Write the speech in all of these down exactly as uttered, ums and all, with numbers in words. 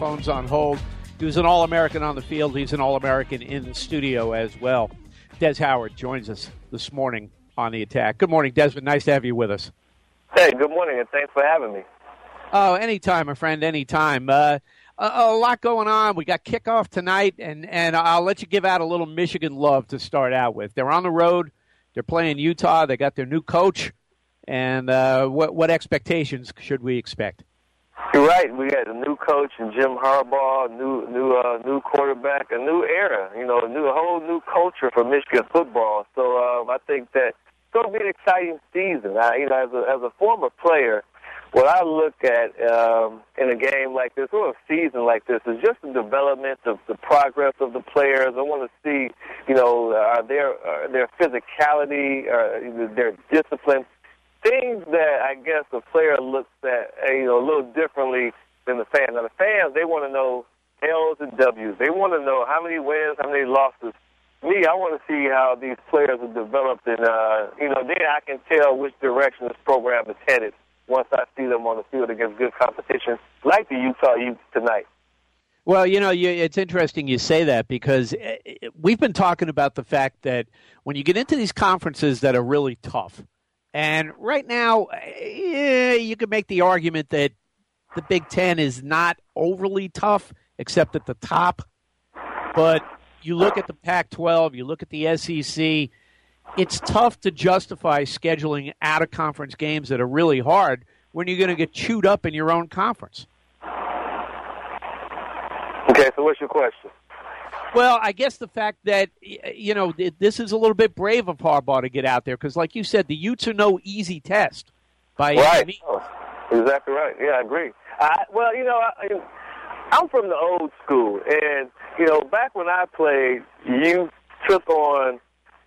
phones on hold. He was an All-American on the field. He's an All-American in the studio as well. Des Howard joins us this morning on The Attack. Good morning, Desmond. Nice to have you with us. Hey, good morning, and thanks for having me. Oh, anytime, my friend, anytime. Uh, a, a lot going on. We got kickoff tonight, and, and I'll let you give out a little Michigan love to start out with. They're on the road. They're playing Utah. They got their new coach. And uh, what, what expectations should we expect? You're right. We got a new coach and Jim Harbaugh, new new uh, new quarterback, a new era. You know, a new a whole new culture for Michigan football. So uh, I think that it's going to be an exciting season. I, you know, as a as a former player, what I look at um, in a game like this or a season like this is just the development of the progress of the players. I want to see, you know, uh, their uh, their physicality, uh, their discipline. Things that I guess the player looks at, you know, a little differently than the fans. Now, the fans, they want to know L's and W's. They want to know how many wins, how many losses. Me, I want to see how these players are developed, and, uh, you know, then I can tell which direction this program is headed once I see them on the field against good competition, like the Utah Utes tonight. Well, you know, you, it's interesting you say that because we've been talking about the fact that when you get into these conferences that are really tough, and right now, yeah, you could make the argument that the Big Ten is not overly tough, except at the top. But you look at the Pac twelve, you look at the S E C, it's tough to justify scheduling out-of-conference games that are really hard when you're going to get chewed up in your own conference. Okay, so what's your question? Well, I guess the fact that, you know, this is a little bit brave of Harbaugh to get out there because, like you said, the Utes are no easy test. By right. Any oh, exactly right. Yeah, I agree. I, well, you know, I, I'm from the old school, and, you know, back when I played, you took on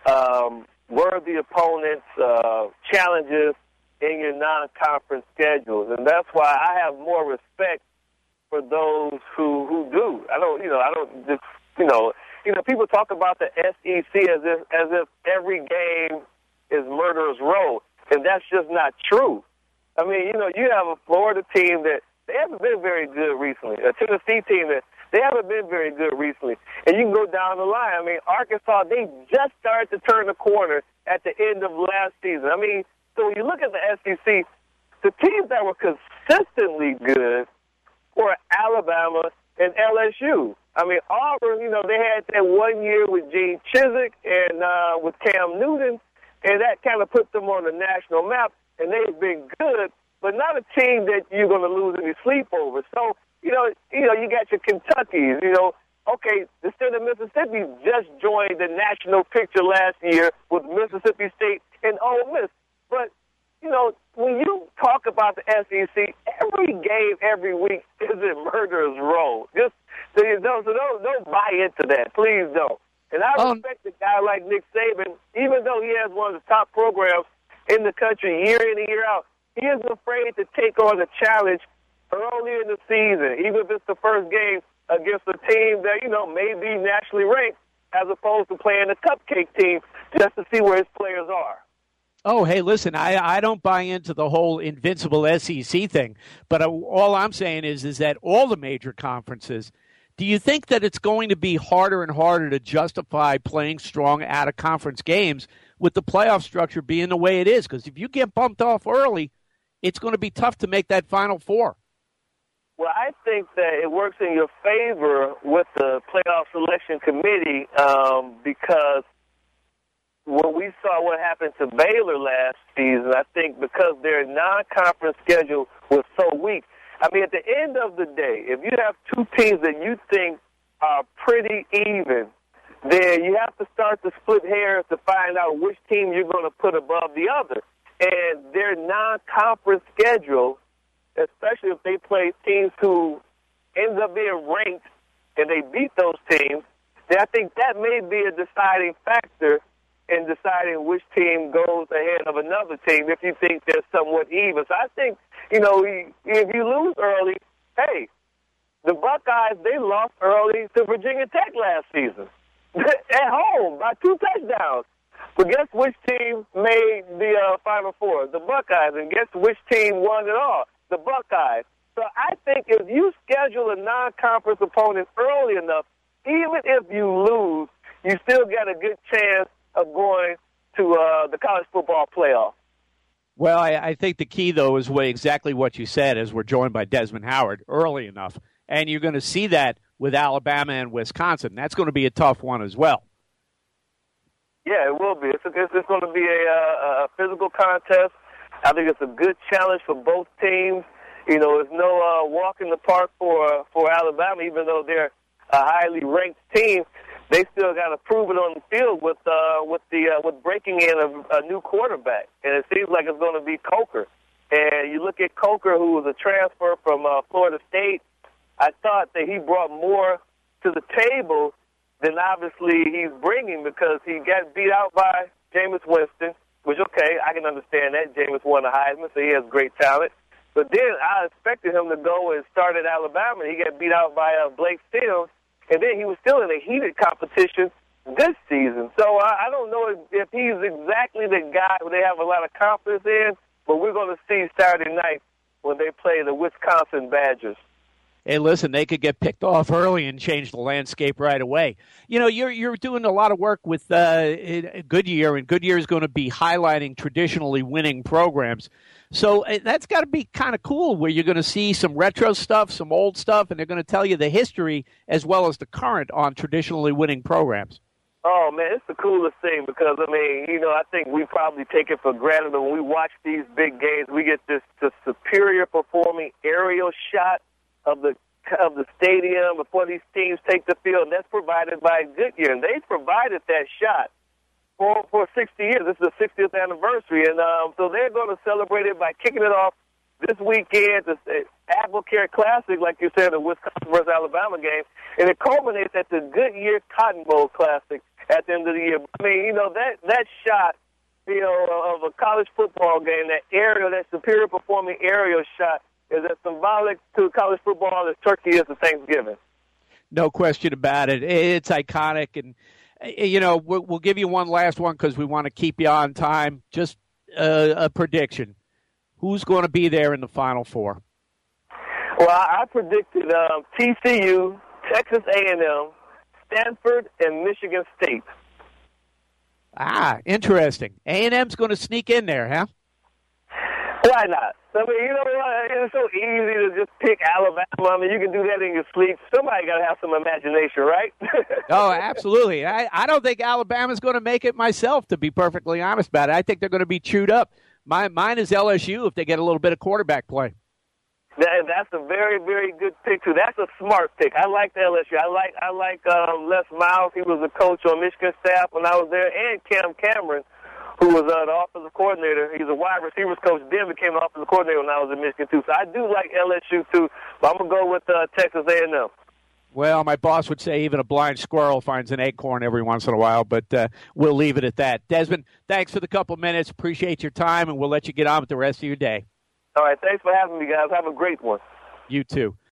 um, worthy opponents, uh, challenges in your non-conference schedules, and that's why I have more respect for those who, who do. I don't, you know, I don't just... You know, you know, people talk about the S E C as if as if every game is murderer's row, and that's just not true. I mean, you know, you have a Florida team that they haven't been very good recently, a Tennessee team that they haven't been very good recently, and you can go down the line. I mean, Arkansas, they just started to turn the corner at the end of last season. I mean, so when you look at the S E C, the teams that were consistently good were Alabama and L S U. I mean, Auburn, you know, they had that one year with Gene Chizik and uh, with Cam Newton, and that kind of put them on the national map, and they've been good, but not a team that you're going to lose any sleep over. So, you know, you know, you got your Kentuckys, you know, okay, the state of Mississippi just joined the national picture last year with Mississippi State and Ole Miss. But, you know, when you talk about the S E C, every game, every week is a murderer's row. Just so you don't, so don't, don't buy into that. Please don't. And I um, respect a guy like Nick Saban, even though he has one of the top programs in the country year in and year out. He isn't afraid to take on a challenge early in the season, even if it's the first game against a team that, you know, may be nationally ranked, as opposed to playing a cupcake team just to see where his players are. Oh, hey, listen, I, I don't buy into the whole invincible S E C thing, but uh, all I'm saying is is that all the major conferences, do you think that it's going to be harder and harder to justify playing strong out-of-conference games with the playoff structure being the way it is? Because if you get bumped off early, it's going to be tough to make that Final Four. Well, I think that it works in your favor with the playoff selection committee um, because when we saw what happened to Baylor last season, I think because their non-conference schedule was so weak, I mean, at the end of the day, if you have two teams that you think are pretty even, then you have to start to split hairs to find out which team you're going to put above the other. And their non-conference schedule, especially if they play teams who ends up being ranked and they beat those teams, then I think that may be a deciding factor in deciding which team goes ahead of another team if you think they're somewhat even. So I think, you know, if you lose early, hey, the Buckeyes, they lost early to Virginia Tech last season at home by two touchdowns. But guess which team made the uh, Final Four? The Buckeyes. And guess which team won it all? The Buckeyes. So I think if you schedule a non-conference opponent early enough, even if you lose, you still got a good chance of going to uh, the college football playoff. Well, I, I think the key, though, is what, exactly what you said, as we're joined by Desmond Howard early enough. And you're going to see that with Alabama and Wisconsin. That's going to be a tough one as well. Yeah, it will be. It's, it's, it's going to be a, a physical contest. I think it's a good challenge for both teams. You know, there's no uh, walk in the park for for Alabama, even though they're a highly ranked team. They still got to prove it on the field with uh, with the uh, with breaking in a, a new quarterback, and it seems like it's going to be Coker. And you look at Coker, who was a transfer from uh, Florida State. I thought that he brought more to the table than obviously he's bringing, because he got beat out by Jameis Winston, which, okay, I can understand that. Jameis won a Heisman, so he has great talent. But then I expected him to go and start at Alabama. He got beat out by uh, Blake Sims, and then he was still in a heated competition this season. So uh, I don't know if, if he's exactly the guy who they have a lot of confidence in, but we're going to see Saturday night when they play the Wisconsin Badgers. Hey, listen, they could get picked off early and change the landscape right away. You know, you're you're doing a lot of work with uh, Goodyear, and Goodyear is going to be highlighting traditionally winning programs. So uh, that's got to be kind of cool, where you're going to see some retro stuff, some old stuff, and they're going to tell you the history as well as the current on traditionally winning programs. Oh, man, it's the coolest thing, because, I mean, you know, I think we probably take it for granted when we watch these big games. We get this, this superior performing aerial shot of the of the stadium before these teams take the field, and that's provided by Goodyear. And they've provided that shot for for sixty years. This is the sixtieth anniversary, and um, so they're going to celebrate it by kicking it off this weekend, the Advocare Classic, like you said, the Wisconsin versus Alabama game, and it culminates at the Goodyear Cotton Bowl Classic at the end of the year. I mean, you know, that that shot, you know, of a college football game, that aerial, that superior performing aerial shot, is as symbolic to college football as turkey is to Thanksgiving. No question about it. It's iconic. And, you know, we'll, we'll give you one last one because we want to keep you on time. Just uh, a prediction. Who's going to be there in the Final Four? Well, I predicted um, T C U, Texas A and M, Stanford, and Michigan State. Ah, interesting. A and M's going to sneak in there, huh? Why not? I mean, you know what? It's so easy to just pick Alabama. I mean, you can do that in your sleep. Somebody got to have some imagination, right? Oh, absolutely. I, I don't think Alabama's going to make it myself, to be perfectly honest about it. I think they're going to be chewed up. My, mine is L S U if they get a little bit of quarterback play. That, that's a very, very good pick, too. That's a smart pick. I like the L S U. I like I like um, Les Miles. He was the coach on Michigan staff when I was there, and Cam Cameron, who was uh, the offensive coordinator. He's a wide receivers coach, then became the offensive coordinator when I was in Michigan, too. So I do like L S U, too, but I'm going to go with uh, Texas A and M. Well, my boss would say even a blind squirrel finds an acorn every once in a while, but uh, we'll leave it at that. Desmond, thanks for the couple minutes. Appreciate your time, and we'll let you get on with the rest of your day. All right, thanks for having me, guys. Have a great one. You too.